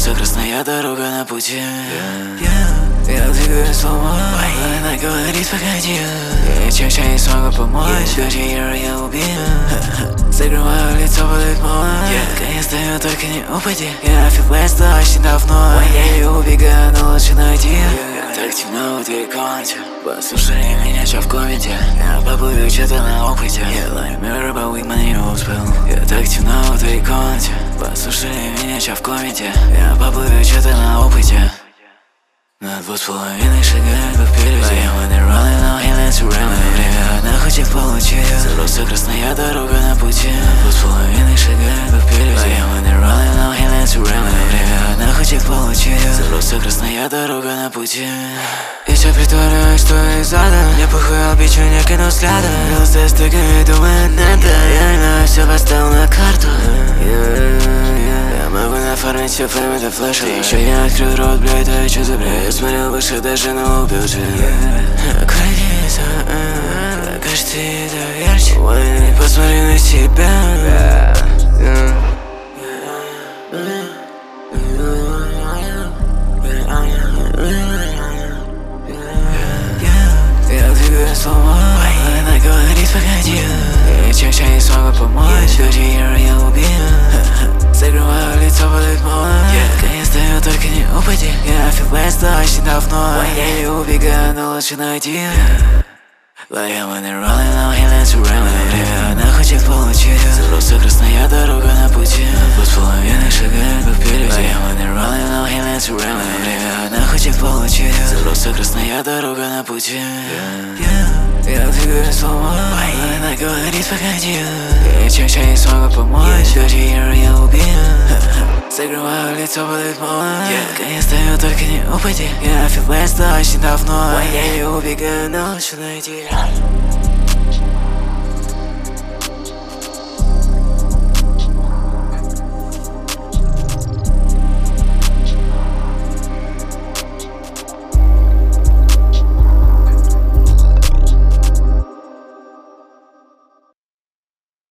Зажжется красная дорога на пути. Я двигаюсь слова, она говорит погоди. Я чаще не смогу помочь, даже я убью. Закрываю лицо, падает молния. Я стою, только не упади. Я фиглэс очень давно. Я не убегаю, но лучше найти. Так темно в твоей комнате. Послушай меня, чё в комнате. Я поплыву что-то на опыте. Я ловлю мир, мы не успел. Я так темно в твоей комнате. Послушай меня, чё в комнате. Я поплыву что-то на опыте. На 2,5 шагах как впереди. I'm running on hills to run. Время одна хочет получить. Зажжется красная дорога на пути. На 2,5 шагах как впереди. I'm running on hills to run. Время одна хочет получить. Зажжется красная дорога на пути. Я все притворяюсь, что из ада. Мне похуй, обичу, не кину взгляда. Просто стыкаю, думаю, надо. Я все поставил на карту. Я могу нафармить все фреймы до флеша. Еще я открыл рот, блядь, да и чё за бред? Я смотрел выше даже на убежи. Крутится, кажется, и доверчив. Посмотри на себя. Я двигаю слова, она говорит погоди. Я чаще не смогу помочь, даже я убью. Закрываю лицо, падает молния. Я стою, только не упади. Я фиглэс очень давно. Я не убегаю, но лучше найти. Like I'm on the rolling on hills to run. Время она хочет получить. Зажжется красная дорога на пути. На 2,5 шагах как впереди. Like I'm on the rolling on hills to run. Время она хочет получить. Зажжется красная дорога на пути. Я двигаю слова, она говорит погоди. Я чаще не смогу помочь, даже я убью. Закрываю лицо, падает молния. Я стою, только не упади. Я фиглэс очень давно. Я не убегаю, но лучше найти.